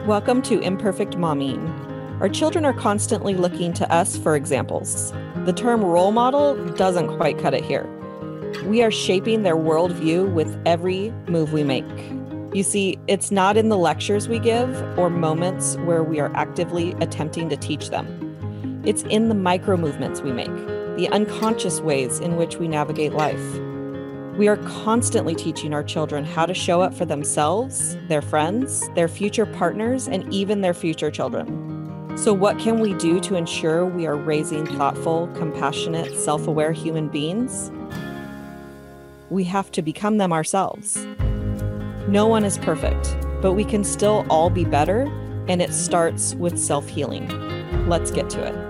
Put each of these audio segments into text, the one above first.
Welcome to Imperfect Momming. Our children are constantly looking to us for examples. The term role model doesn't quite cut it here. We are shaping their worldview with every move we make. You see, it's not in the lectures we give or moments where we are actively attempting to teach them. It's in the micro movements we make, the unconscious ways in which we navigate life. We are constantly teaching our children how to show up for themselves, their friends, their future partners, and even their future children. So what can we do to ensure we are raising thoughtful, compassionate, self-aware human beings? We have to become them ourselves. No one is perfect, but we can still all be better, and it starts with self-healing. Let's get to it.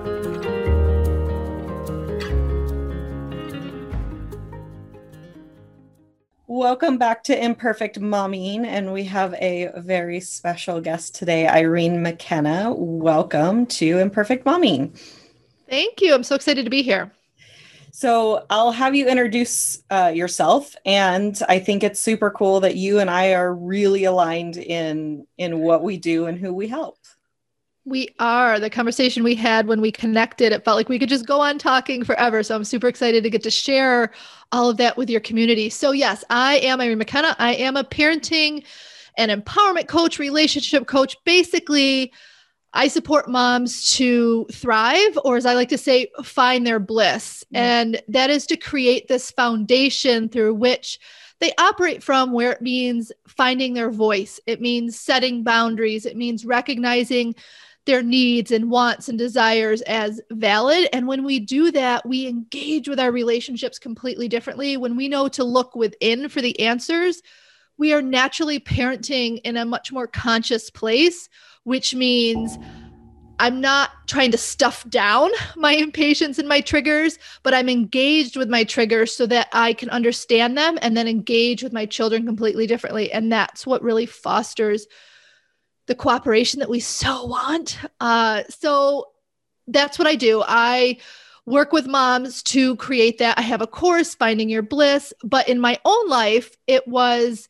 Welcome back to Imperfect Momming, and we have a very special guest today, Irene McKenna. Welcome to Imperfect Momming. Thank you. I'm so excited to be here. So I'll have you introduce yourself, and I think it's super cool that you and I are really aligned in what we do and who we help. We are. The conversation we had when we connected, it felt like we could just go on talking forever. So I'm super excited to get to share all of that with your community. So yes, I am Irene McKenna. I am a parenting and empowerment coach, relationship coach. Basically, I support moms to thrive, or as I like to say, find their bliss. And that is to create this foundation through which they operate from, where it means finding their voice. It means setting boundaries. It means recognizing their needs and wants and desires as valid. And when we do that, we engage with our relationships completely differently. When we know to look within for the answers, we are naturally parenting in a much more conscious place, which means I'm not trying to stuff down my impatience and my triggers, but I'm engaged with my triggers so that I can understand them and then engage with my children completely differently. And that's what really fosters the cooperation that we so want. So that's what I do. I work with moms to create that. I have a course, Finding Your Bliss, but in my own life, it was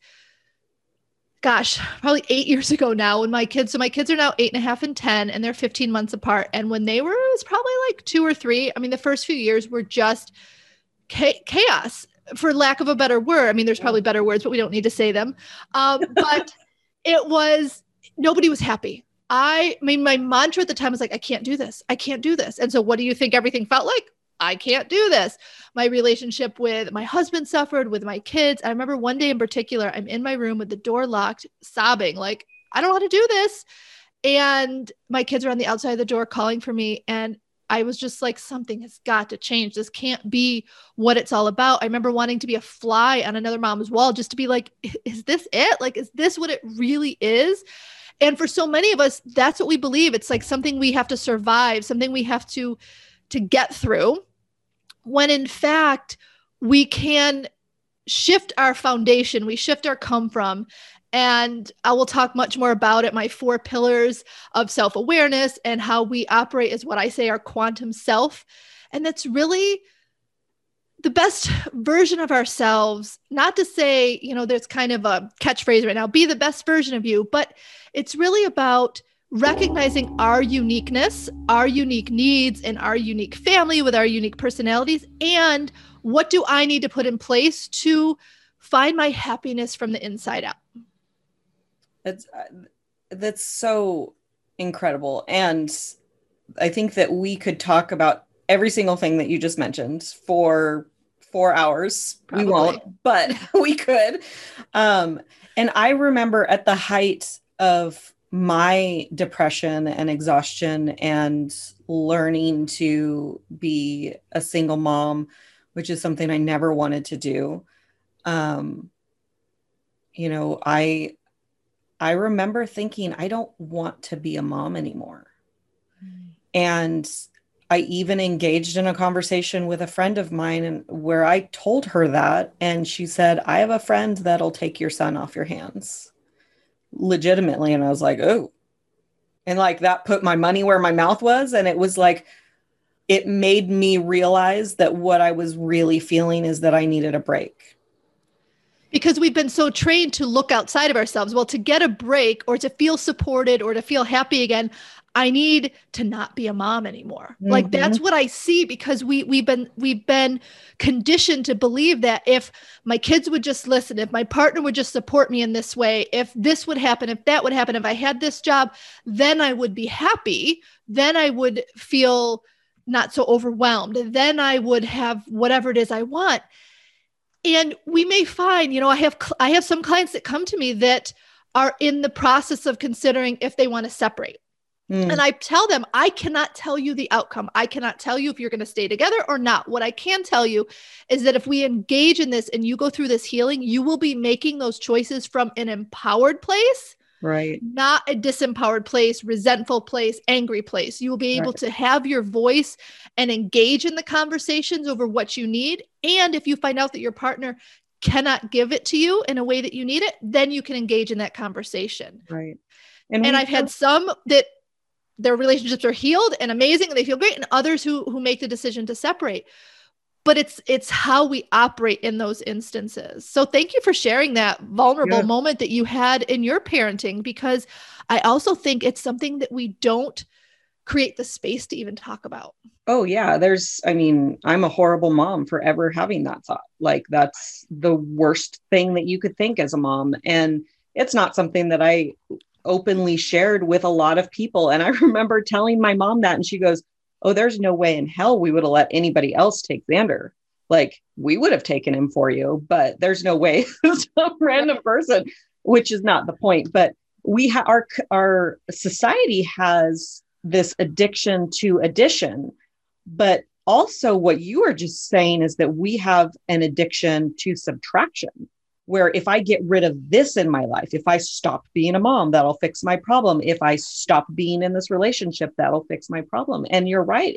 probably 8 years ago now when my kids are now 8.5 and 10, and they're 15 months apart. And when it was probably like 2 or 3. I mean, the first few years were just chaos, for lack of a better word. I mean, there's probably better words, but we don't need to say them. But nobody was happy. I mean, my mantra at the time was like, I can't do this. I can't do this. And so what do you think everything felt like? I can't do this. My relationship with my husband suffered, with my kids. I remember one day in particular, I'm in my room with the door locked, sobbing, like, I don't know how to do this. And my kids are on the outside of the door calling for me. And I was just like, something has got to change. This can't be what it's all about. I remember wanting to be a fly on another mom's wall just to be like, is this it? Like, is this what it really is? And for so many of us, that's what we believe. It's like something we have to survive, something we have to get through, when in fact, we can shift our foundation, we shift our come from. And I will talk much more about it, my 4 pillars of self-awareness and how we operate as what I say our quantum self. And that's really the best version of ourselves. Not to say, there's kind of a catchphrase right now, be the best version of you, but it's really about recognizing our uniqueness, our unique needs, and our unique family with our unique personalities. And what do I need to put in place to find my happiness from the inside out? That's so incredible. And I think that we could talk about every single thing that you just mentioned for 4 hours. Probably. We won't, but we could. And I remember at the height of my depression and exhaustion and learning to be a single mom, which is something I never wanted to do. I remember thinking, I don't want to be a mom anymore. And I even engaged in a conversation with a friend of mine and where I told her that, and she said, I have a friend that'll take your son off your hands. Legitimately. And I was like, oh, and like that put my money where my mouth was. And it was like, it made me realize that what I was really feeling is that I needed a break. Because we've been so trained to look outside of ourselves. Well, to get a break or to feel supported or to feel happy again, I need to not be a mom anymore. Like that's what I see, because we've been conditioned to believe that if my kids would just listen, if my partner would just support me in this way, if this would happen, if that would happen, if I had this job, then I would be happy. Then I would feel not so overwhelmed. Then I would have whatever it is I want. And we may find, I have some clients that come to me that are in the process of considering if they want to separate. And I tell them, I cannot tell you the outcome. I cannot tell you if you're going to stay together or not. What I can tell you is that if we engage in this and you go through this healing, you will be making those choices from an empowered place, right? Not a disempowered place, resentful place, angry place. You will be able to have your voice and engage in the conversations over what you need. And if you find out that your partner cannot give it to you in a way that you need it, then you can engage in that conversation. Right. And I've had some that their relationships are healed and amazing and they feel great, and others who make the decision to separate. But it's how we operate in those instances. So thank you for sharing that vulnerable moment that you had in your parenting, because I also think it's something that we don't create the space to even talk about. Oh yeah. I'm a horrible mom for ever having that thought. Like that's the worst thing that you could think as a mom. And it's not something that I openly shared with a lot of people. And I remember telling my mom that, and she goes, "Oh, there's no way in hell we would have let anybody else take Xander. Like we would have taken him for you, but there's no way some random person," which is not the point. But our society has this addiction to addition, but also what you are just saying is that we have an addiction to subtraction, where if I get rid of this in my life, if I stop being a mom, that'll fix my problem. If I stop being in this relationship, that'll fix my problem. And you're right.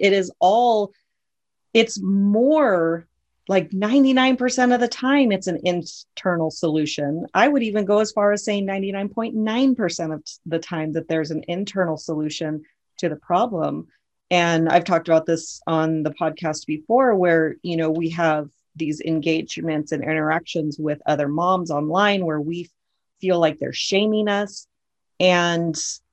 It's more like 99% of the time, it's an internal solution. I would even go as far as saying 99.9% of the time that there's an internal solution to the problem. And I've talked about this on the podcast before, where, we have these engagements and interactions with other moms online where we feel like they're shaming us. And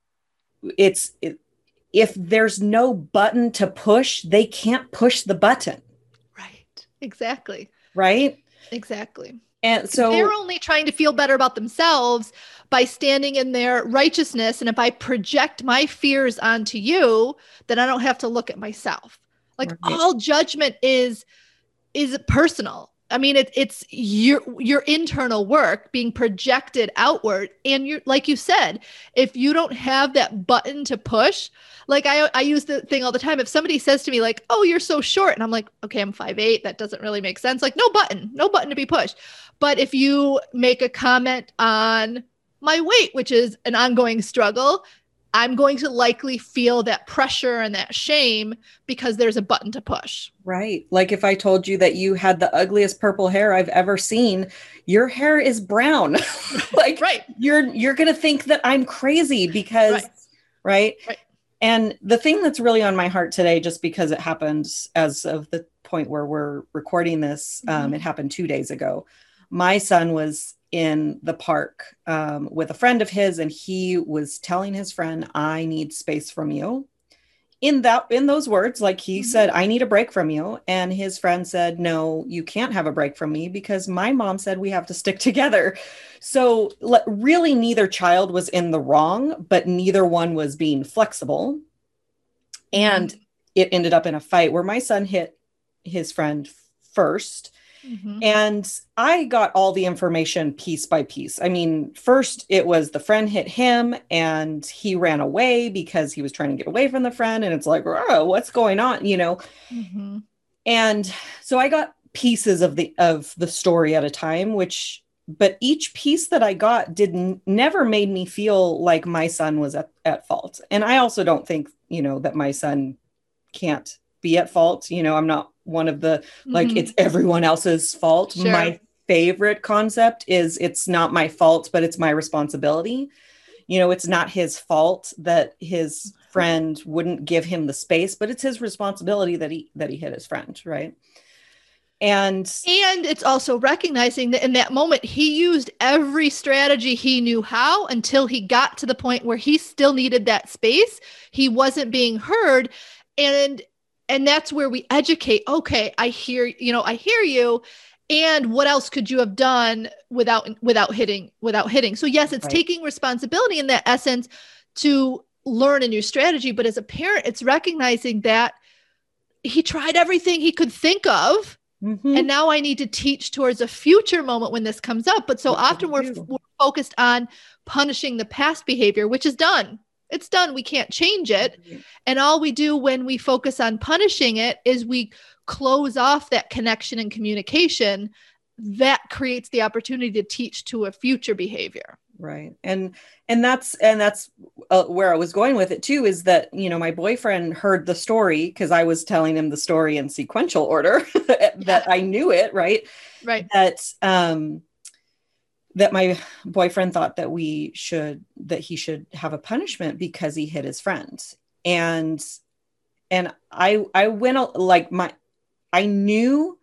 if there's no button to push, they can't push the button. Right. Exactly. Right. Exactly. And so they're only trying to feel better about themselves by standing in their righteousness. And if I project my fears onto you, then I don't have to look at myself. Like all judgment is personal. I mean, it's your internal work being projected outward. And you're, like you said, if you don't have that button to push, like I use the thing all the time. If somebody says to me like, "Oh, you're so short," and I'm like, "Okay, I'm 5'8". That doesn't really make sense. Like no button to be pushed. But if you make a comment on my weight, which is an ongoing struggle, I'm going to likely feel that pressure and that shame because there's a button to push. Right. Like if I told you that you had the ugliest purple hair I've ever seen, your hair is brown. Like you're going to think that I'm crazy because, right. And the thing that's really on my heart today, just because it happened as of the point where we're recording this, it happened 2 days ago. My son was in the park with a friend of his, and he was telling his friend, "I need space from you." In those words, like he said, "I need a break from you." And his friend said, "No, you can't have a break from me because my mom said we have to stick together." So really neither child was in the wrong, but neither one was being flexible. And it ended up in a fight where my son hit his friend first. And I got all the information piece by piece. I mean, first it was the friend hit him and he ran away because he was trying to get away from the friend. And it's like, "Oh, what's going on?" And so I got pieces of the story at a time, but each piece that I got never made me feel like my son was at fault. And I also don't think, that my son can't be at fault. I'm not one of the, like, it's everyone else's fault. Sure. My favorite concept is it's not my fault, but it's my responsibility. It's not his fault that his friend wouldn't give him the space, but it's his responsibility that he hit his friend. Right. And it's also recognizing that in that moment, he used every strategy he knew how until he got to the point where he still needed that space. He wasn't being heard. And that's where we educate. Okay, I hear you. And what else could you have done without hitting? So yes, it's taking responsibility in that essence to learn a new strategy. But as a parent, it's recognizing that he tried everything he could think of. Mm-hmm. And now I need to teach towards a future moment when this comes up. But so often we're focused on punishing the past behavior, which is done. It's done. We can't change it. Mm-hmm. And all we do when we focus on punishing it is we close off that connection and communication that creates the opportunity to teach to a future behavior. Right. And that's where I was going with it too, is that, my boyfriend heard the story because I was telling him the story in sequential order that I knew it. Right. Right. That my boyfriend thought that he should have a punishment because he hit his friend. And I went I knew,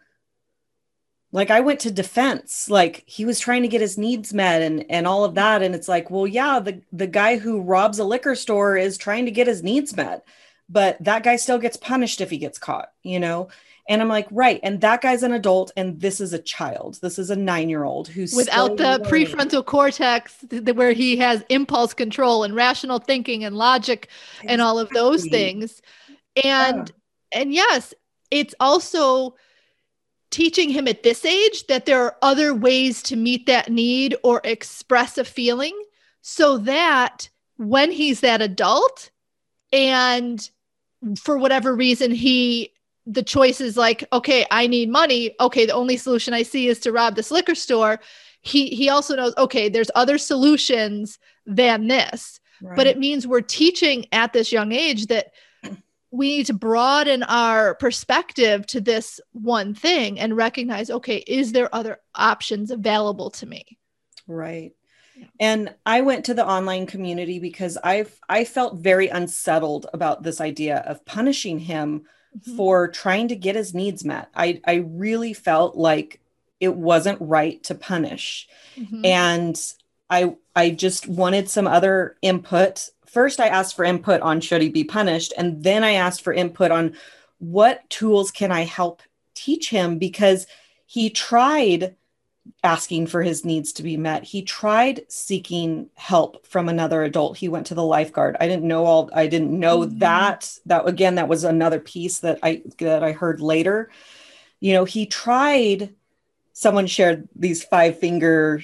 I went to defense, he was trying to get his needs met and all of that. And it's well, yeah, the guy who robs a liquor store is trying to get his needs met, but that guy still gets punished if he gets caught, And I'm right. And that guy's an adult and this is a child. This is a 9-year-old who's without the prefrontal cortex where he has impulse control and rational thinking and logic and all of those things. And yes, it's also teaching him at this age that there are other ways to meet that need or express a feeling so that when he's that adult and for whatever reason, the choice is okay, I need money. Okay. The only solution I see is to rob this liquor store. He also knows, okay, there's other solutions than this, but it means we're teaching at this young age that we need to broaden our perspective to this one thing and recognize, okay, is there other options available to me? Right. Yeah. And I went to the online community because I felt very unsettled about this idea of punishing him for trying to get his needs met. I really felt like it wasn't right to punish. Mm-hmm. And I just wanted some other input. First, I asked for input on should he be punished? And then I asked for input on what tools can I help teach him? Because he tried asking for his needs to be met. He tried seeking help from another adult. He went to the lifeguard. I didn't know that again, that was another piece that I heard later. He tried, someone shared these 5-finger,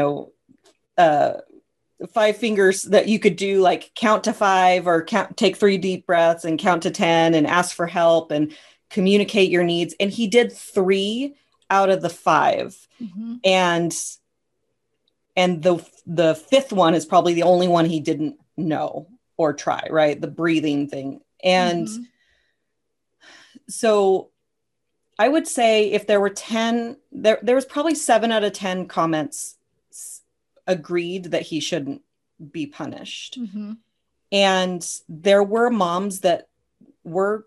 5 fingers that you could do, count to 5 or take 3 deep breaths and count to 10 and ask for help and communicate your needs. And he did 3 out of the 5. Mm-hmm. And the 5th one is probably the only one he didn't know or try, right? The breathing thing. And so I would say if there were 10, there was probably 7 out of 10 comments agreed that he shouldn't be punished. Mm-hmm. And there were moms that were,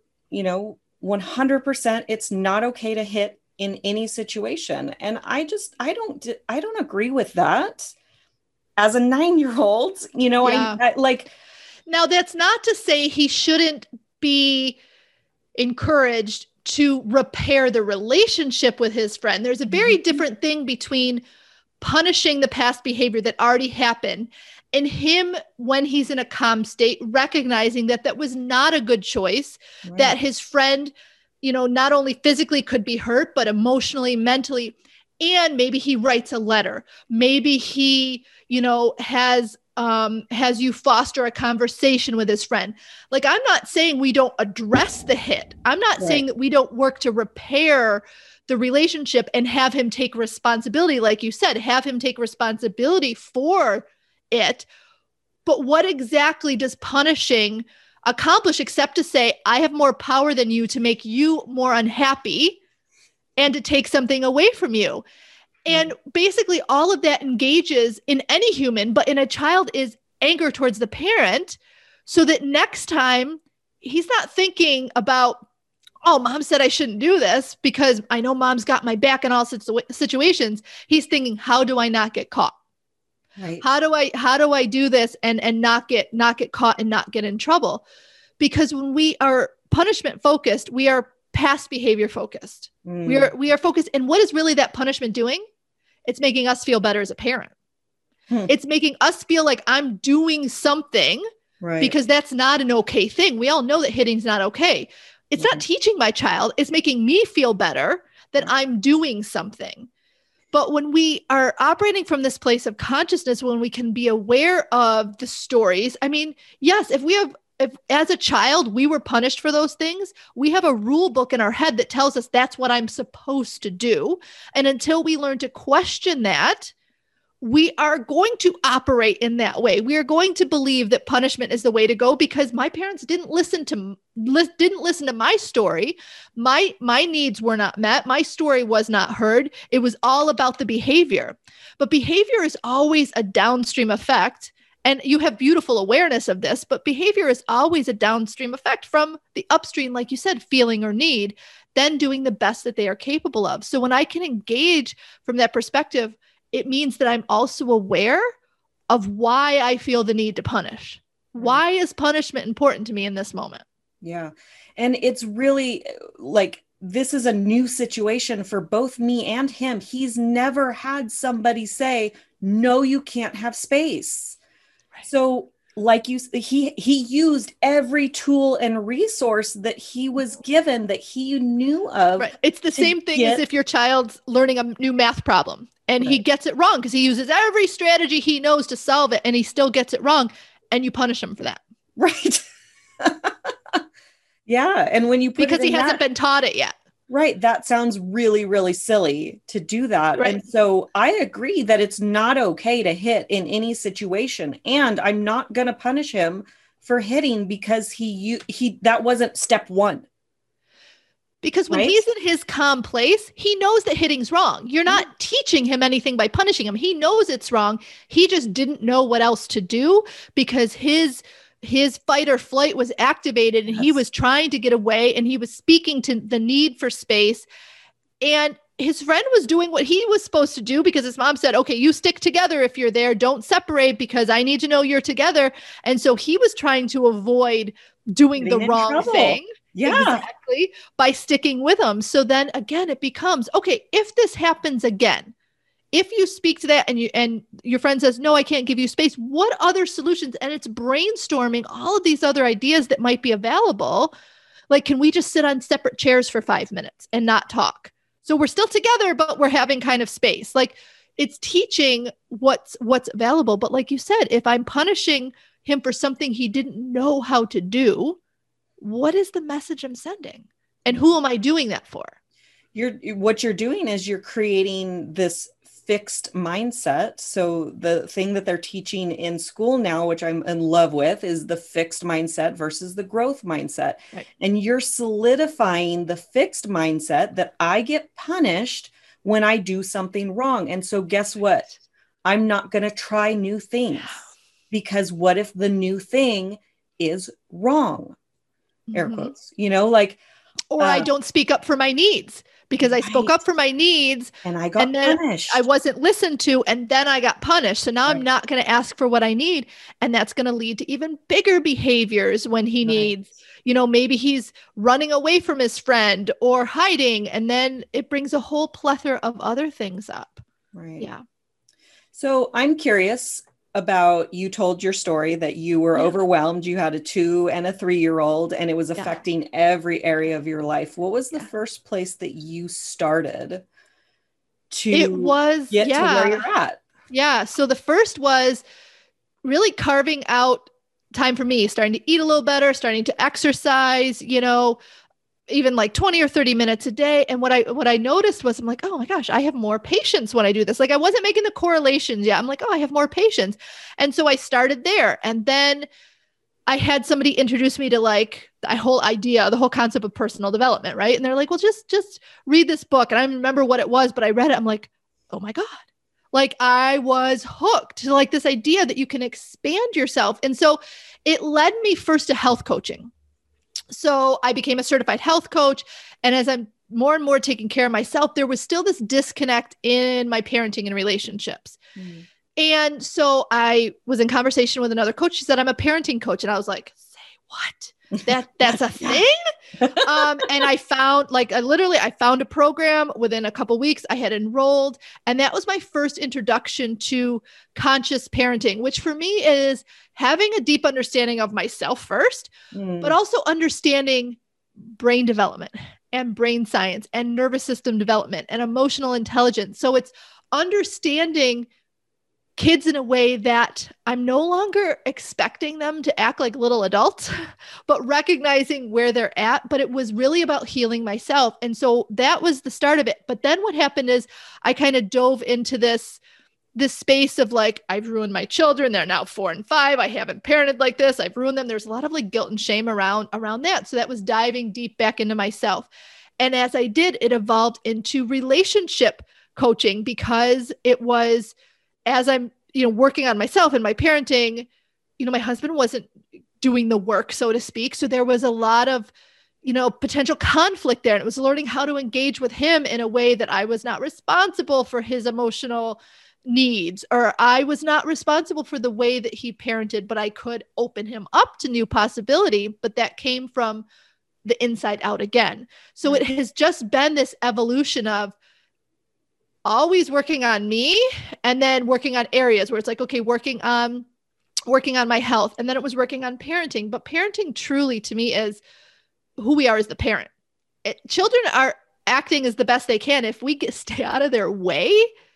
100% it's not okay to hit in any situation. And I don't agree with that as a 9-year-old, Yeah. Now that's not to say he shouldn't be encouraged to repair the relationship with his friend. There's a very different thing between punishing the past behavior that already happened and him, when he's in a calm state, recognizing that was not a good choice, that his friend, not only physically could be hurt, but emotionally, mentally, and maybe he writes a letter. Maybe he, has you foster a conversation with his friend. I'm not saying we don't address the hit. I'm not saying that we don't work to repair the relationship and have him take responsibility. Like you said, have him take responsibility for it. But what exactly does punishing accomplish except to say, I have more power than you to make you more unhappy and to take something away from you? And basically all of that engages in any human, but in a child is anger towards the parent, so that next time he's not thinking about, oh, mom said I shouldn't do this because I know mom's got my back in all situations. He's thinking, how do I not get caught? Right. How do I do this and not get caught and not get in trouble? Because when we are punishment focused, we are past behavior focused. We are focused. And what is really that punishment doing? It's making us feel better as a parent. It's making us feel like I'm doing something, right? Because that's not an okay thing. We all know that hitting's not okay. It's not teaching my child. It's making me feel better that I'm doing something. But when we are operating from this place of consciousness, when we can be aware of the stories, I mean, yes, if as a child, we were punished for those things, we have a rule book in our head that tells us that's what I'm supposed to do. And until we learn to question that, we are going to operate in that way. We are going to believe that punishment is the way to go because my parents didn't listen to my story. My needs were not met. My story was not heard. It was all about the behavior. But behavior is always a downstream effect. And you have beautiful awareness of this, but behavior is always a downstream effect from the upstream, like you said, feeling or need, then doing the best that they are capable of. So when I can engage from that perspective, it means that I'm also aware of why I feel the need to punish. Why is punishment important to me in this moment? Yeah. And it's really like, this is a new situation for both me and him. He's never had somebody say, no, you can't have space. Right. So like he used every tool and resource that he was given, that he knew of. Right. It's the same thing as if your child's learning a new math problem and he gets it wrong because he uses every strategy he knows to solve it and he still gets it wrong, and you punish him for that. Right. Yeah. And when you put because he hasn't been taught it yet. Right. That sounds really, really silly to do that. Right. And so I agree that it's not okay to hit in any situation. And I'm not going to punish him for hitting because that wasn't step one. Because when he's in his calm place, he knows that hitting's wrong. You're not teaching him anything by punishing him. He knows it's wrong. He just didn't know what else to do because his fight or flight was activated and he was trying to get away and he was speaking to the need for space. And his friend was doing what he was supposed to do because his mom said, okay, you stick together if you're there. Don't separate because I need to know you're together. And so he was trying to avoid doing the wrong thing. Yeah, exactly. By sticking with him. So then again, it becomes, okay, if this happens again, if you speak to that and your friend says, no, I can't give you space, what other solutions? And it's brainstorming all of these other ideas that might be available. Like, can we just sit on separate chairs for 5 minutes and not talk? So we're still together, but we're having kind of space. Like, it's teaching what's available. But like you said, if I'm punishing him for something he didn't know how to do, what is the message I'm sending? And who am I doing that for? What you're doing is you're creating this fixed mindset. So the thing that they're teaching in school now, which I'm in love with, is the fixed mindset versus the growth mindset. Right. And you're solidifying the fixed mindset that I get punished when I do something wrong. And so guess what? I'm not going to try new things because what if the new thing is wrong? Air quotes, or I don't speak up for my needs because I spoke up for my needs and I got punished. I wasn't listened to and then I got punished. So now I'm not going to ask for what I need. And that's going to lead to even bigger behaviors when he needs, maybe he's running away from his friend or hiding. And then it brings a whole plethora of other things up. Right. Yeah. So I'm curious about, you told your story that you were overwhelmed. You had a 2 and a 3-year-old and it was affecting every area of your life. What was the first place that you started to get to where you're at? Yeah. So the first was really carving out time for me, starting to eat a little better, starting to exercise, even like 20 or 30 minutes a day. And what I noticed was I'm like, oh my gosh, I have more patience when I do this. Like I wasn't making the correlations yet. I'm like, oh, I have more patience. And so I started there. And then I had somebody introduce me to like the whole concept of personal development. Right. And they're like, well, just read this book. And I remember what it was, but I read it. I'm like, oh my God. Like I was hooked to like this idea that you can expand yourself. And so it led me first to health coaching. So I became a certified health coach. And as I'm more and more taking care of myself, there was still this disconnect in my parenting and relationships. Mm. And so I was in conversation with another coach. She said, I'm a parenting coach. And I was like, say what? That's a thing. And I found I found a program within a couple weeks. I had enrolled, and that was my first introduction to conscious parenting, which for me is having a deep understanding of myself first, but also understanding brain development and brain science and nervous system development and emotional intelligence. So it's understanding kids in a way that I'm no longer expecting them to act like little adults, but recognizing where they're at. But it was really about healing myself. And so that was the start of it. But then what happened is I kind of dove into this space of like, I've ruined my children. They're now 4 and 5. I haven't parented like this. I've ruined them. There's a lot of like guilt and shame around that. So that was diving deep back into myself. And as I did, it evolved into relationship coaching, because it was, as I'm, working on myself and my parenting, my husband wasn't doing the work, so to speak. So there was a lot of, potential conflict there. And it was learning how to engage with him in a way that I was not responsible for his emotional needs, or I was not responsible for the way that he parented, but I could open him up to new possibility. But that came from the inside out again. So it has just been this evolution of always working on me, and then working on areas where it's like, okay, working on my health. And then it was working on parenting. But parenting truly to me is who we are as the parent. Children are acting as the best they can. If we stay out of their way,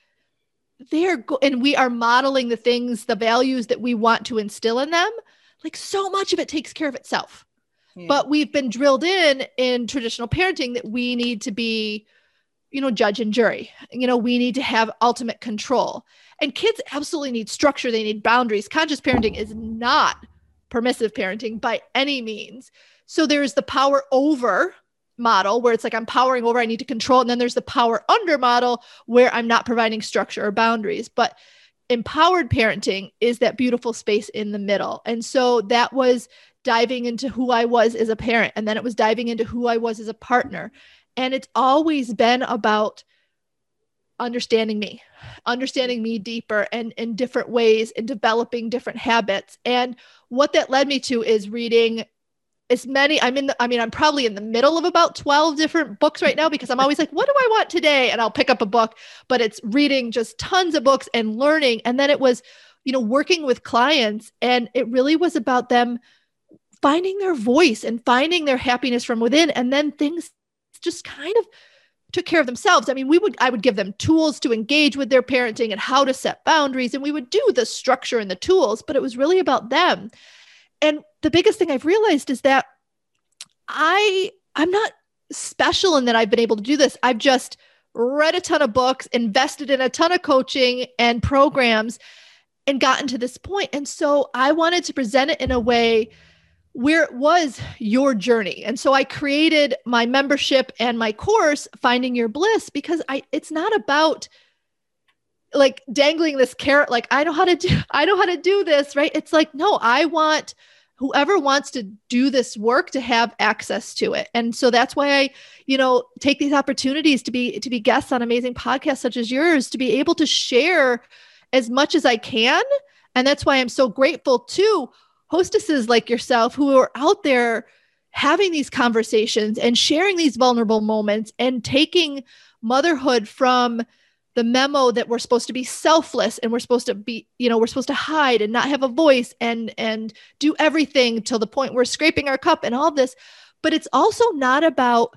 and we are modeling the things, the values that we want to instill in them, like so much of it takes care of itself. Yeah. But we've been drilled in traditional parenting that we need to be, judge and jury. We need to have ultimate control. And kids absolutely need structure. They need boundaries. Conscious parenting is not permissive parenting by any means. So there's the power over model where it's like I'm powering over, I need to control. And then there's the power under model where I'm not providing structure or boundaries. But empowered parenting is that beautiful space in the middle. And so that was diving into who I was as a parent. And then it was diving into who I was as a partner. And it's always been about understanding me deeper and in different ways, and developing different habits. And what that led me to is reading as many, I'm probably in the middle of about 12 different books right now, because I'm always like, what do I want today? And I'll pick up a book, but it's reading just tons of books and learning. And then it was, working with clients, and it really was about them finding their voice and finding their happiness from within. And then things just kind of took care of themselves. I mean, I would give them tools to engage with their parenting and how to set boundaries. And we would do the structure and the tools, but it was really about them. And the biggest thing I've realized is that I'm not special in that I've been able to do this. I've just read a ton of books, invested in a ton of coaching and programs, and gotten to this point. And so I wanted to present it in a way where it was your journey. And so I created my membership and my course, Finding Your Bliss, because it's not about like dangling this carrot, like, I know how to do this, right? It's like, no, I want whoever wants to do this work to have access to it. And so that's why I, take these opportunities to be guests on amazing podcasts such as yours, to be able to share as much as I can. And that's why I'm so grateful to hostesses like yourself who are out there having these conversations and sharing these vulnerable moments and taking motherhood from the memo that we're supposed to be selfless and we're supposed to be, we're supposed to hide and not have a voice and do everything till the point we're scraping our cup and all this. But it's also not about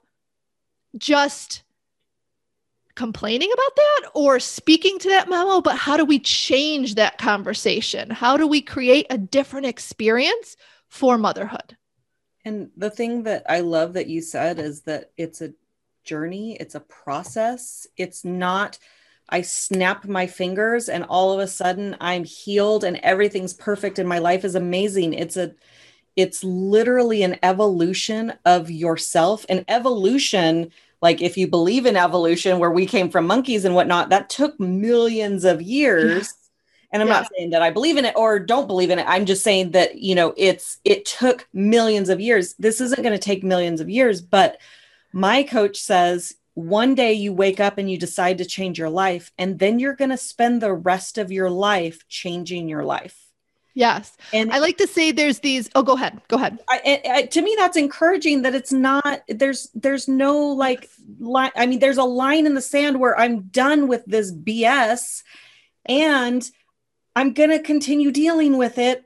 just complaining about that or speaking to that memo, but how do we change that conversation? How do we create a different experience for motherhood? And the thing that I love that you said is that it's a journey. It's a process. It's not, I snap my fingers and all of a sudden I'm healed and everything's perfect and my life is amazing. It's literally an evolution of yourself. And evolution, like if you believe in evolution, where we came from monkeys and whatnot, that took millions of years. And I'm not saying that I believe in it or don't believe in it. I'm just saying that, it took millions of years. This isn't going to take millions of years, but my coach says one day you wake up and you decide to change your life, and then you're going to spend the rest of your life changing your life. Yes. And I like to say there's these, go ahead. To me, that's encouraging that it's not, there's no like line. I mean, there's a line in the sand where I'm done with this BS and I'm going to continue dealing with it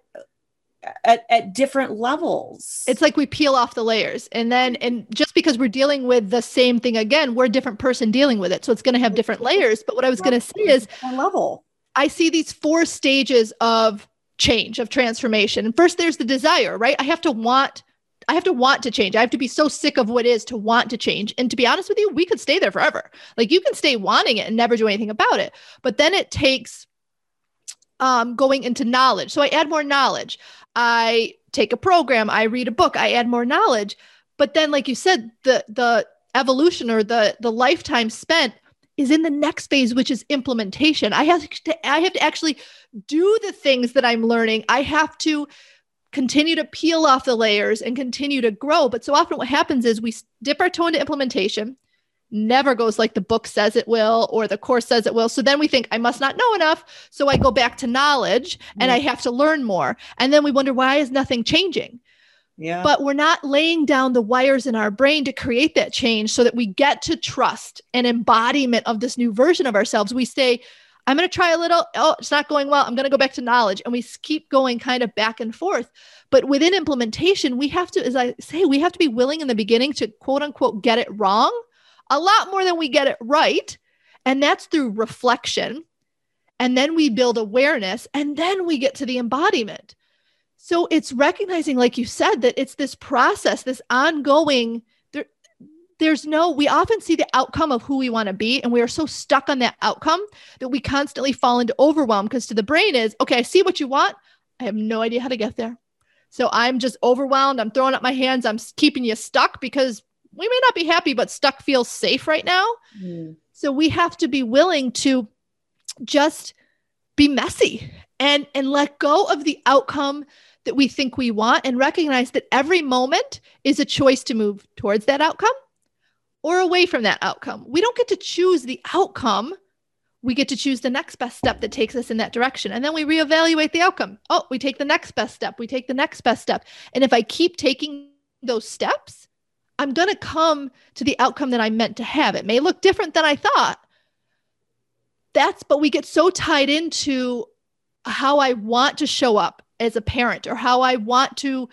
at different levels. It's like we peel off the layers, and just because we're dealing with the same thing again, we're a different person dealing with it. So it's going to have different layers. But what I was going to say is I see these 4 stages of change, of transformation. And first there's the desire, right? I have to want to change. I have to be so sick of what is to want to change. And to be honest with you, we could stay there forever. Like you can stay wanting it and never do anything about it. But then it takes going into knowledge. So I add more knowledge. I take a program, I read a book, I add more knowledge. But then, like you said, the evolution or the lifetime spent is in the next phase, which is implementation. I have to actually do the things that I'm learning. I have to continue to peel off the layers and continue to grow. But so often what happens is we dip our toe into implementation, never goes like the book says it will, or the course says it will. So then we think I must not know enough. So I go back to knowledge and I have to learn more. And then we wonder, why is nothing changing? Yeah. But we're not laying down the wires in our brain to create that change so that we get to trust an embodiment of this new version of ourselves. We say, I'm going to try a little. Oh, it's not going well. I'm going to go back to knowledge. And we keep going kind of back and forth. But within implementation, we have to, as I say, we have to be willing in the beginning to quote unquote, get it wrong a lot more than we get it right. And that's through reflection. And then we build awareness, and then we get to the embodiment. So it's recognizing, like you said, that it's this process, this ongoing, we often see the outcome of who we want to be. And we are so stuck on that outcome that we constantly fall into overwhelm, because to the brain is, okay, I see what you want. I have no idea how to get there. So I'm just overwhelmed. I'm throwing up my hands. I'm keeping you stuck because we may not be happy, but stuck feels safe right now. So we have to be willing to just be messy and let go of the outcome that we think we want, and recognize that every moment is a choice to move towards that outcome or away from that outcome. We don't get to choose the outcome. We get to choose the next best step that takes us in that direction. And then we reevaluate the outcome. Oh, we take the next best step. We take the next best step. And if I keep taking those steps, I'm going to come to the outcome that I meant to have. It may look different than I thought. But we get so tied into how I want to show up as a parent, or how I want to,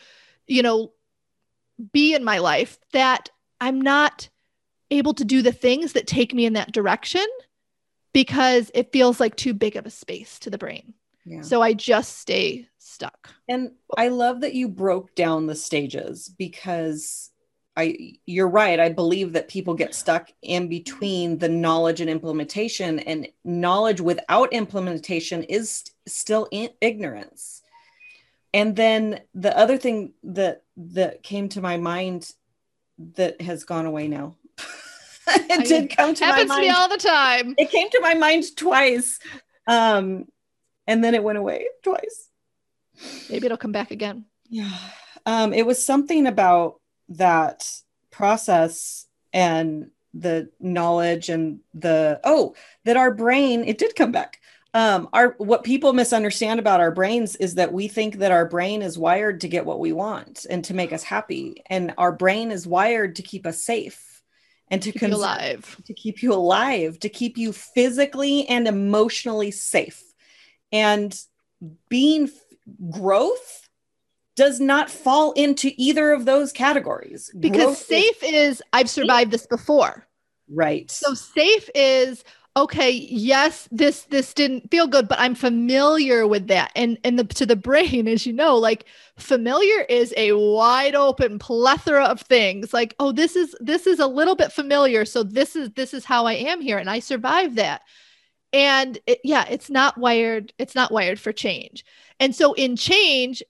be in my life, that I'm not able to do the things that take me in that direction because it feels like too big of a space to the brain. Yeah. So I just stay stuck. And I love that you broke down the stages, because you're right. I believe that people get stuck in between the knowledge and implementation, and knowledge without implementation is still ignorance. And then the other thing that came to my mind that has gone away now. It did come to my mind. Happens to me all the time. It came to my mind twice. And then it went away twice. Maybe it'll come back again. Yeah. It was something about that process and the knowledge and that our brain, it did come back. What people misunderstand about our brains is that we think that our brain is wired to get what we want and to make us happy. And our brain is wired to keep us safe and to keep you alive, to keep you physically and emotionally safe. And growth does not fall into either of those categories. Because safe is I've survived this before. Right. So safe is, okay, yes, this didn't feel good, but I'm familiar with that. And to the brain, as you know, like familiar is a wide open plethora of things. Like, oh, this is a little bit familiar. So this is how I am here. And I survived that. And it's not wired for change. And so in change,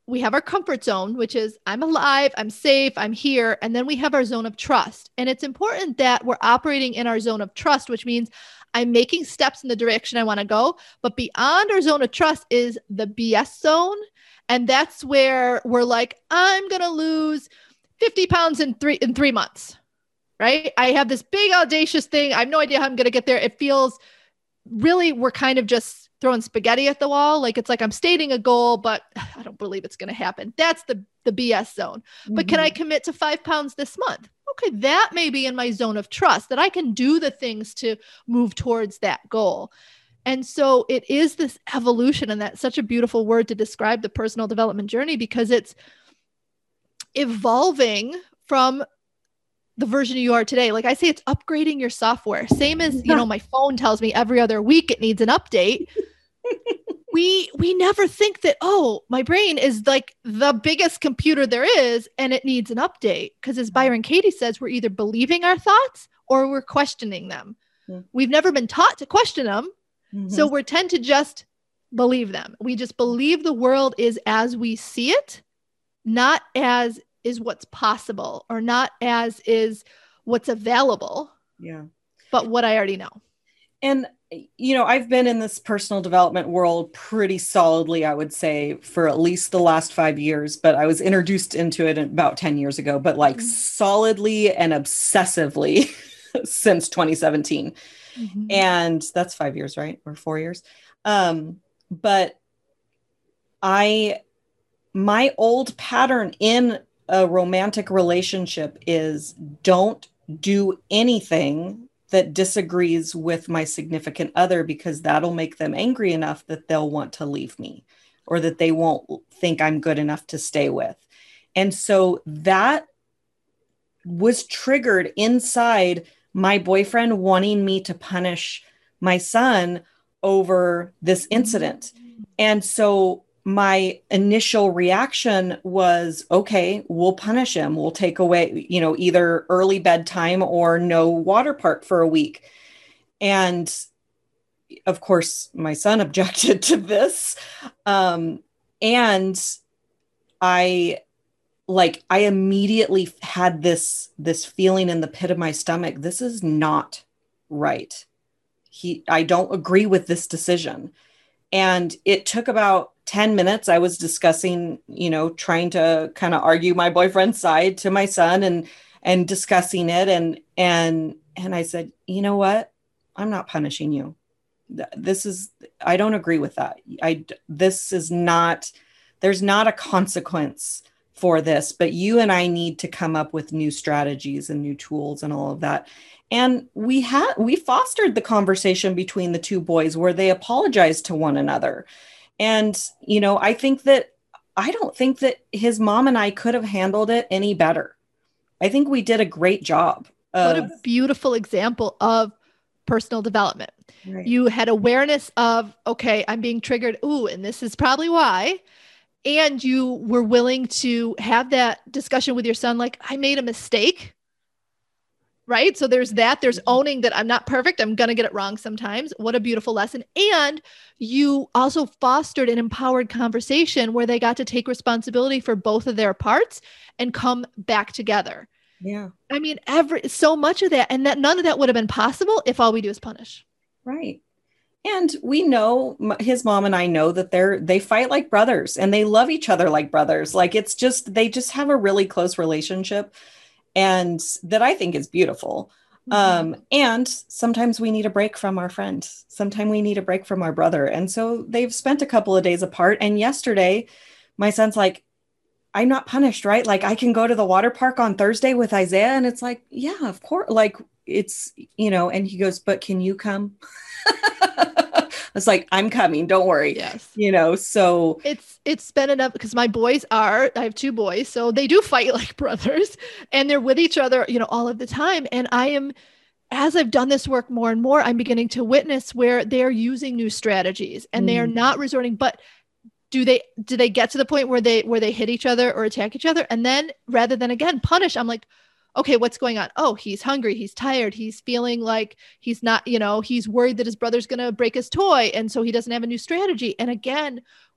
we have our comfort zone, which is I'm alive, I'm safe, I'm here. And then we have our zone of trust. And it's important that we're operating in our zone of trust, which means I'm making steps in the direction I want to go. But beyond our zone of trust is the BS zone. And that's where we're like, I'm going to lose 50 pounds in 3 months, right? I have this big audacious thing. I have no idea how I'm going to get there. It feels really, we're kind of just throwing spaghetti at the wall. Like, it's like I'm stating a goal, but I don't believe it's going to happen. That's the BS zone. Mm-hmm. But can I commit to 5 pounds this month? Okay, that may be in my zone of trust, that I can do the things to move towards that goal. And so it is this evolution, and that's such a beautiful word to describe the personal development journey, because it's evolving from the version you are today. Like I say, it's upgrading your software. Same as, you know, my phone tells me every other week it needs an update. We never think that, oh, my brain is like the biggest computer there is and it needs an update. Because as Byron Katie says, we're either believing our thoughts or we're questioning them. Mm-hmm. We've never been taught to question them. Mm-hmm. So we tend to just believe them. We just believe the world is as we see it, not as is what's possible, or not as is what's available. Yeah. But what I already know. And, you know, I've been in this personal development world pretty solidly, I would say, for at least the last 5 years, but I was introduced into it about 10 years ago, but like solidly and obsessively since 2017. Mm-hmm. And that's 5 years, right? Or 4 years. But my old pattern in a romantic relationship is don't do anything that disagrees with my significant other, because that'll make them angry enough that they'll want to leave me, or that they won't think I'm good enough to stay with. And so that was triggered inside my boyfriend wanting me to punish my son over this incident. And so my initial reaction was, okay, we'll punish him. We'll take away, you know, either early bedtime or no water park for a week. And of course, my son objected to this. And I immediately had this feeling in the pit of my stomach. This is not right. I don't agree with this decision. And it took about 10 minutes. I was discussing, you know, trying to kind of argue my boyfriend's side to my son and discussing it. And I said, you know what? I'm not punishing you. I don't agree with that. There's not a consequence for this, but you and I need to come up with new strategies and new tools and all of that. And we fostered the conversation between the two boys where they apologized to one another. And, you know, I don't think that his mom and I could have handled it any better. I think we did a great job. What a beautiful example of personal development. Right. You had awareness of, okay, I'm being triggered. Ooh, and this is probably why. And you were willing to have that discussion with your son. Like, I made a mistake. Right? So there's owning that I'm not perfect. I'm going to get it wrong sometimes. What a beautiful lesson. And you also fostered an empowered conversation where they got to take responsibility for both of their parts and come back together. Yeah. I mean, so much of that, and that none of that would have been possible if all we do is punish. Right. And we know, his mom and I know that they fight like brothers and they love each other like brothers. Like they just have a really close relationship. And that I think is beautiful. Mm-hmm. And sometimes we need a break from our friend. Sometimes we need a break from our brother. And so they've spent a couple of days apart. And yesterday, my son's like, I'm not punished, right? Like, I can go to the water park on Thursday with Isaiah. And it's like, yeah, of course. Like, it's, you know, and he goes, but can you come? It's like, I'm coming, don't worry. Yes. You know, so it's been enough, because I have 2 boys, so they do fight like brothers and they're with each other, you know, all of the time. And as I've done this work more and more, I'm beginning to witness where they're using new strategies and they are not resorting, but do they get to the point where they hit each other or attack each other? And then rather than again punish, I'm like, okay, what's going on? Oh, he's hungry. He's tired. He's feeling like he's not, you know, he's worried that his brother's going to break his toy. And so he doesn't have a new strategy. And again,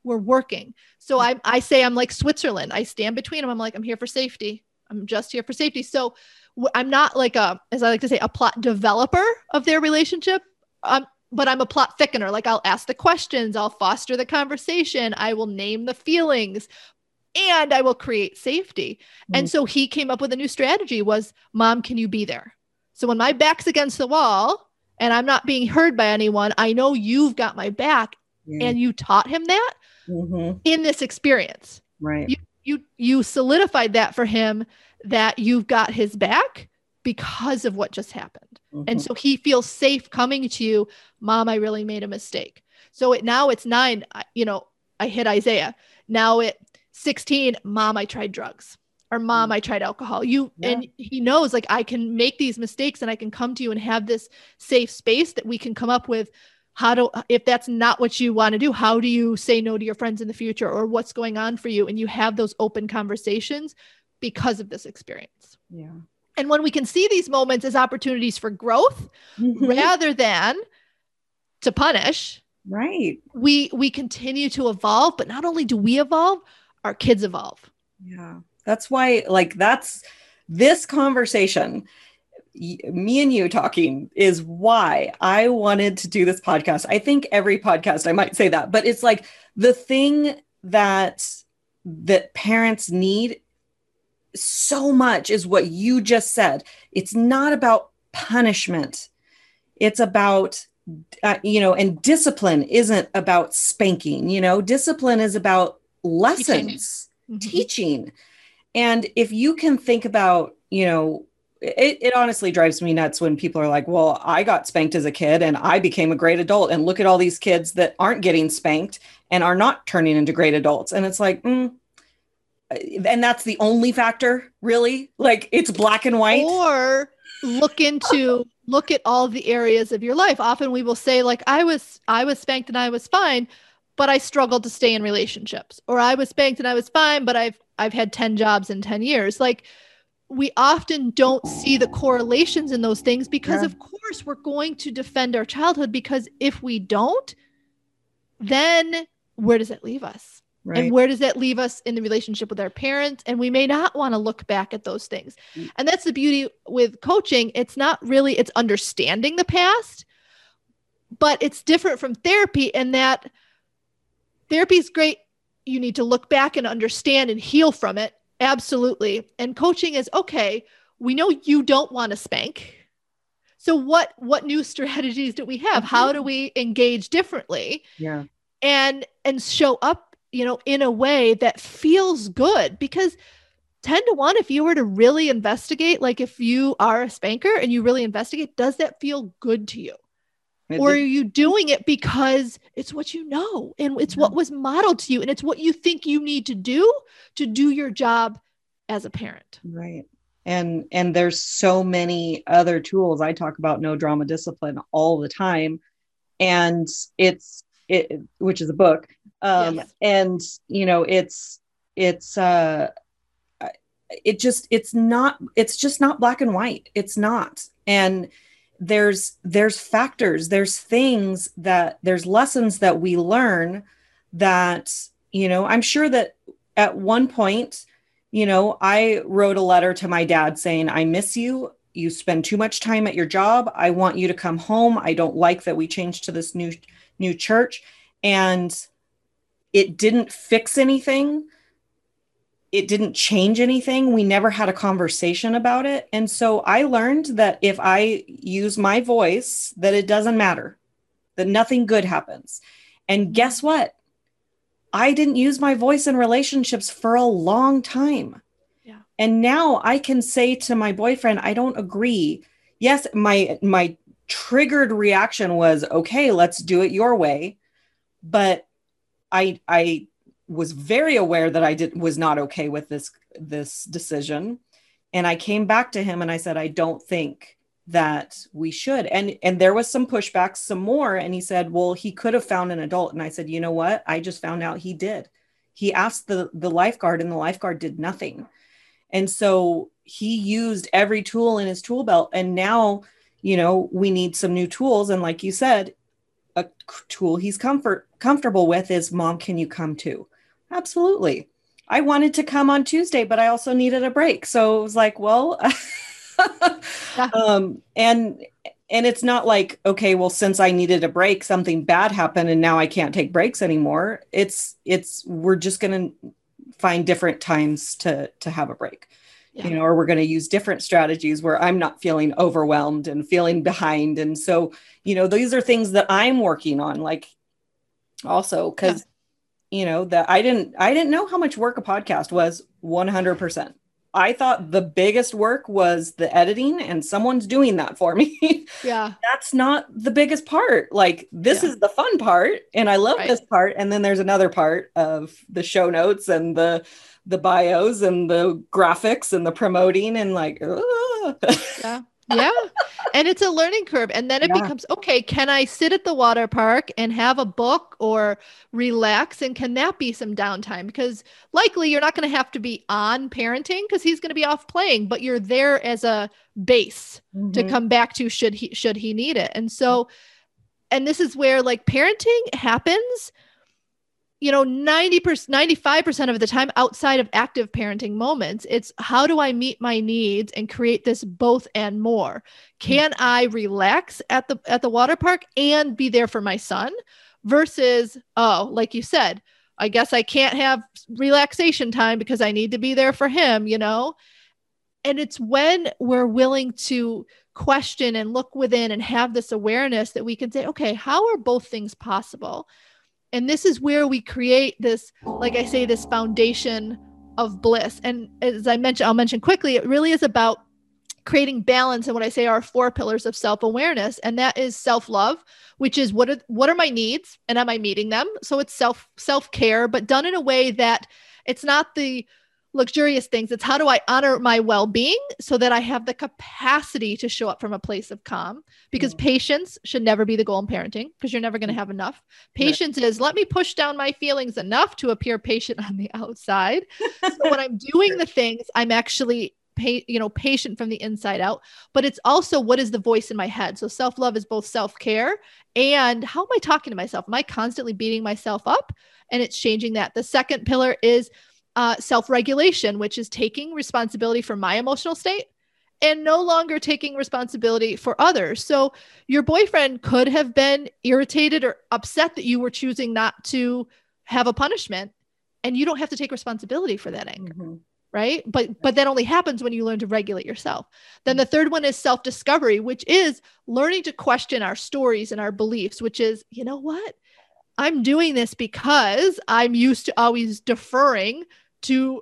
we're working. So I say I'm like Switzerland. I stand between them. I'm like, I'm here for safety. I'm just here for safety. So I'm not like as I like to say, a plot developer of their relationship. But I'm a plot thickener. Like I'll ask the questions, I'll foster the conversation, I will name the feelings, and I will create safety. And so he came up with a new strategy was, Mom, can you be there? So when my back's against the wall and I'm not being heard by anyone, I know you've got my back. And you taught him that in this experience. Right. You solidified that for him, that you've got his back because of what just happened. And so he feels safe coming to you, Mom, I really made a mistake. So now it's 9, I hit Isaiah. Now at 16, Mom, I tried drugs, or Mom, I tried alcohol. And he knows like I can make these mistakes and I can come to you and have this safe space that we can come up with. If that's not what you want to do, how do you say no to your friends in the future, or what's going on for you? And you have those open conversations because of this experience. Yeah. And when we can see these moments as opportunities for growth rather than to punish, right, we continue to evolve. But not only do we evolve, our kids evolve. Yeah. That's why, like, that's this conversation, me and you talking, is why I wanted to do this podcast. I think every podcast I might say that, but it's like the thing that parents need so much is what you just said. It's not about punishment. It's about, and discipline isn't about spanking, discipline is about lessons, teaching. And if you can think about, it honestly drives me nuts when people are like, well, I got spanked as a kid and I became a great adult, and look at all these kids that aren't getting spanked and are not turning into great adults. And it's like, and that's the only factor, really? Like, it's black and white? Or look at all the areas of your life. Often we will say, like, I was spanked and I was fine, but I struggled to stay in relationships. Or I was spanked and I was fine, but I've had 10 jobs in 10 years. Like, we often don't see the correlations in those things because of course we're going to defend our childhood, because if we don't, then where does it leave us? Right. And where does that leave us in the relationship with our parents? And we may not want to look back at those things. And that's the beauty with coaching. It's not really, it's understanding the past, but it's different from therapy in that therapy is great. You need to look back and understand and heal from it. Absolutely. And coaching is, okay, we know you don't want to spank. So what new strategies do we have? How do we engage differently? Yeah. And show up, in a way that feels good, because 10 to 1, if you were to really investigate, like if you are a spanker and you really investigate, does that feel good to you? Or are you doing it because it's what you know, and it's what was modeled to you, and it's what you think you need to do your job as a parent? Right. And there's so many other tools. I talk about no drama discipline all the time, and which is a book. And it's just not black and white. It's not. And there's factors, there's things there's lessons that we learn that, I'm sure that at one point, I wrote a letter to my dad saying, I miss you. You spend too much time at your job. I want you to come home. I don't like that we changed to this new church. And it didn't fix anything. It didn't change anything. We never had a conversation about it. And so I learned that if I use my voice, that it doesn't matter, that nothing good happens. And guess what? I didn't use my voice in relationships for a long time. Yeah. And now I can say to my boyfriend, I don't agree. Yes, my triggered reaction was, okay, let's do it your way. But I was very aware that I was not okay with this decision. And I came back to him and I said, I don't think that we should. And there was some pushback, some more. And he said, well, he could have found an adult. And I said, you know what? I just found out he did. He asked the lifeguard, and the lifeguard did nothing. And so he used every tool in his tool belt. And now, we need some new tools. And like you said, a tool he's comfortable with is, Mom, can you come too? Absolutely. I wanted to come on Tuesday, but I also needed a break. So it was like, well, Yeah. And it's not like, okay, well, since I needed a break, something bad happened and now I can't take breaks anymore. We're just going to find different times to have a break, Yeah. or we're going to use different strategies where I'm not feeling overwhelmed and feeling behind. And so, these are things that I'm working on, like also because, that I didn't know how much work a podcast was 100%. I thought the biggest work was the editing, and someone's doing that for me. Yeah. That's not the biggest part. Like, this is the fun part, and I love this part. And then there's another part of the show notes and the bios and the graphics and the promoting and like, Yeah. Yeah. And it's a learning curve. And then it becomes, okay, can I sit at the water park and have a book or relax? And can that be some downtime? Because likely you're not going to have to be on parenting because he's going to be off playing, but you're there as a base to come back to should he need it. And so, and this is where like parenting happens, 90%, 95% of the time outside of active parenting moments. It's how do I meet my needs and create this both and more? Can I relax at the water park and be there for my son versus, oh, like you said, I guess I can't have relaxation time because I need to be there for him, And it's when we're willing to question and look within and have this awareness that we can say, okay, how are both things possible? And this is where we create this, like I say, this foundation of bliss. And as I'll mention quickly, it really is about creating balance. And what I say are 4 pillars of self-awareness. And that is self-love, which is what are my needs and am I meeting them? So it's self-care, but done in a way that it's not the luxurious things. It's how do I honor my well-being so that I have the capacity to show up from a place of calm, because patience should never be the goal in parenting because you're never going to have enough. Patience is let me push down my feelings enough to appear patient on the outside. So when I'm doing the things, I'm actually patient from the inside out, but it's also what is the voice in my head. So self-love is both self-care and how am I talking to myself? Am I constantly beating myself up? And it's changing that. The second pillar is self-regulation, which is taking responsibility for my emotional state and no longer taking responsibility for others. So your boyfriend could have been irritated or upset that you were choosing not to have a punishment, and you don't have to take responsibility for that anger. Right. But that only happens when you learn to regulate yourself. Then the third one is self-discovery, which is learning to question our stories and our beliefs, which is, you know what? I'm doing this because I'm used to always deferring to,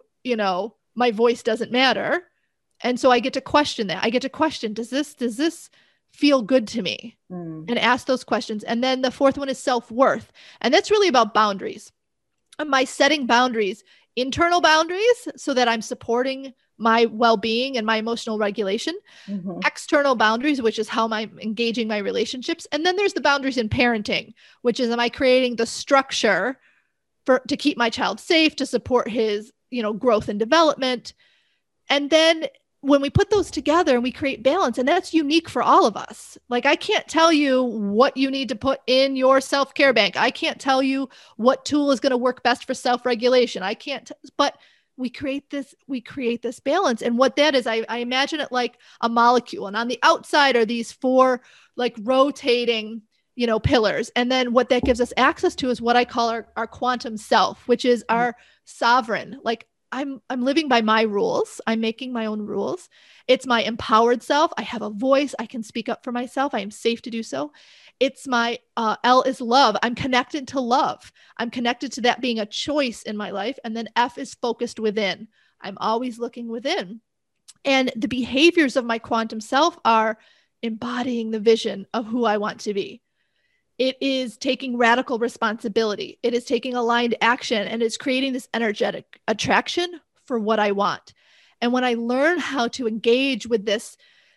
my voice doesn't matter. And so I get to question that. I get to question, does this feel good to me? And ask those questions. And then the fourth one is self-worth. And that's really about boundaries. Am I setting boundaries, internal boundaries, so that I'm supporting my well-being and my emotional regulation, external boundaries, which is how I'm engaging my relationships. And then there's the boundaries in parenting, which is, am I creating the structure to keep my child safe, to support his, growth and development. And then when we put those together and we create balance, and that's unique for all of us. Like, I can't tell you what you need to put in your self-care bank. I can't tell you what tool is going to work best for self-regulation. I can't, but we create this balance. And what that is, I imagine it like a molecule. And on the outside are these 4 like rotating, pillars. And then what that gives us access to is what I call our quantum self, which is our sovereign. Like, I'm living by my rules. I'm making my own rules. It's my empowered self. I have a voice. I can speak up for myself. I am safe to do so. It's my L is love. I'm connected to love. I'm connected to that being a choice in my life. And then F is focused within. I'm always looking within. And the behaviors of my quantum self are embodying the vision of who I want to be. It is taking radical responsibility. It is taking aligned action, and it's creating this energetic attraction for what I want. And when I learn how to engage with this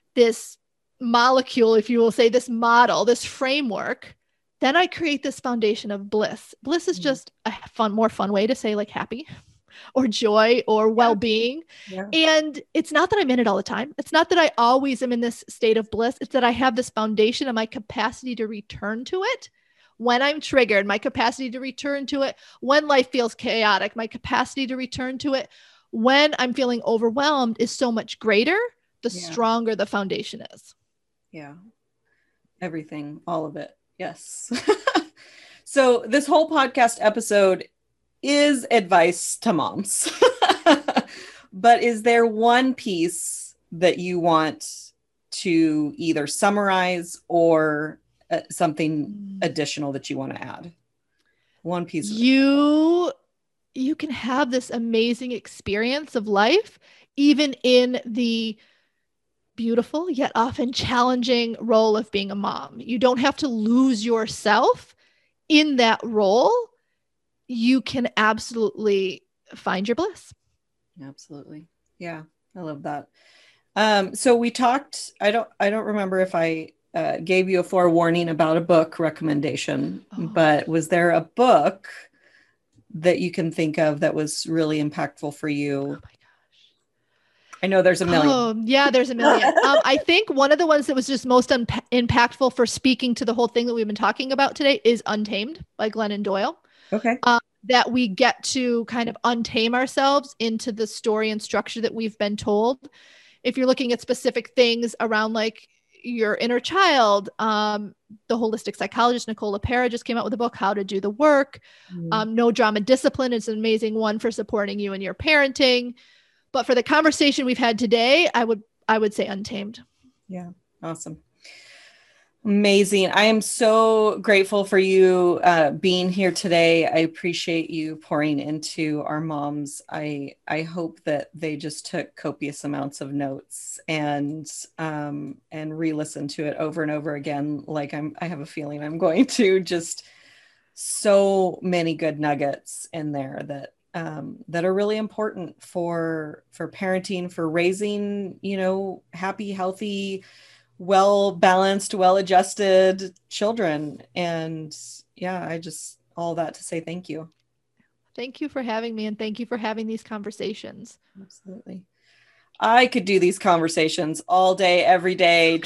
molecule, if you will say, this model, this framework, then I create this foundation of bliss. Bliss is just a more fun way to say like happy or joy or well-being. Yeah. And it's not that I'm in it all the time. It's not that I always am in this state of bliss. It's that I have this foundation and my capacity to return to it when I'm triggered, my capacity to return to it, when life feels chaotic, my capacity to return to it, when I'm feeling overwhelmed is so much greater, the stronger the foundation is. Yeah. Everything, all of it. Yes. So this whole podcast episode is advice to moms. But is there one piece that you want to either summarize or something additional that you want to add? One piece. You can have this amazing experience of life, even in the beautiful yet often challenging role of being a mom. You don't have to lose yourself in that role. You can absolutely find your bliss. Absolutely. Yeah. I love that. So we talked, I don't remember if I gave you a forewarning about a book recommendation, but was there a book that you can think of that was really impactful for you? Oh my gosh. I know there's a million. Oh, yeah, there's a million. I think one of the ones that was just most impactful for speaking to the whole thing that we've been talking about today is Untamed by Glennon Doyle. Okay. That we get to kind of untame ourselves into the story and structure that we've been told. If you're looking at specific things around like your inner child, the holistic psychologist Nicole LePera just came out with a book, How to Do the Work. No Drama Discipline is an amazing one for supporting you in your parenting. But for the conversation we've had today, I would say Untamed. Yeah. Awesome. Amazing. I am so grateful for you being here today. I appreciate you pouring into our moms. I hope that they just took copious amounts of notes and re-listen to it over and over again. Like I have a feeling I'm going to. Just so many good nuggets in there that are really important for parenting, for raising, happy, healthy, well-balanced, well-adjusted children. And yeah, all that to say thank you. Thank you for having me, and thank you for having these conversations. Absolutely. I could do these conversations all day, every day,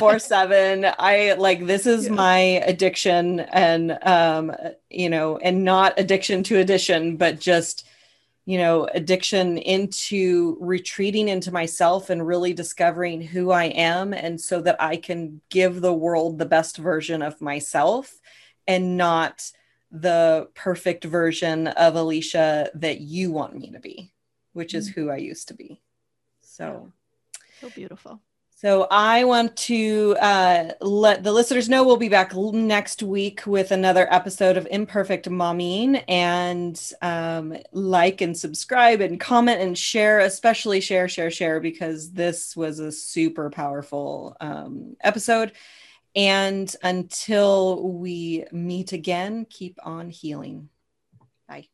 24/7. This is my addiction, and and not addiction to addition, but just addiction into retreating into myself and really discovering who I am. And so that I can give the world the best version of myself and not the perfect version of Alicia that you want me to be, which is who I used to be. So beautiful. So I want to let the listeners know we'll be back next week with another episode of Imperfect Momming, and like and subscribe and comment and share, especially share, because this was a super powerful episode. And until we meet again, keep on healing. Bye.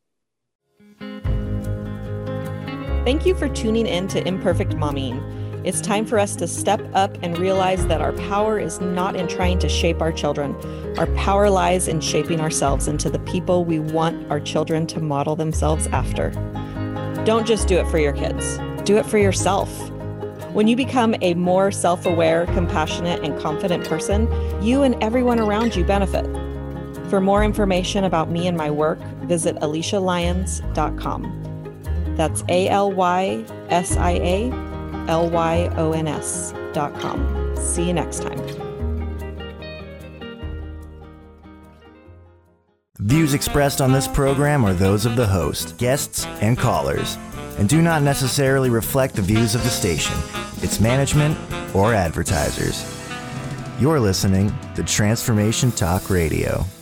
Thank you for tuning in to Imperfect Momming. It's time for us to step up and realize that our power is not in trying to shape our children. Our power lies in shaping ourselves into the people we want our children to model themselves after. Don't just do it for your kids. Do it for yourself. When you become a more self-aware, compassionate, and confident person, you and everyone around you benefit. For more information about me and my work, visit AliciaLyons.com. That's ALYSIALYONS.com. See you next time. Views expressed on this program are those of the host, guests, and callers, and do not necessarily reflect the views of the station, its management, or advertisers. You're listening to Transformation Talk Radio.